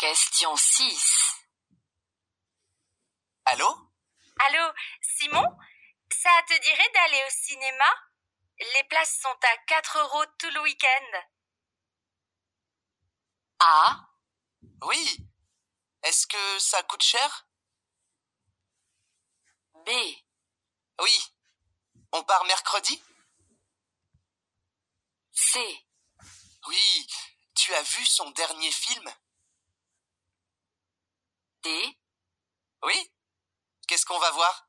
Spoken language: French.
Question 6. Allô? Allô, Simon? Ça te dirait d'aller au cinéma? Les places sont à 4 € tout le week-end. A. Oui. Est-ce que ça coûte cher? B. Oui. On part mercredi? C. Oui. Tu as vu son dernier film? D. Oui. Qu'est-ce qu'on va voir?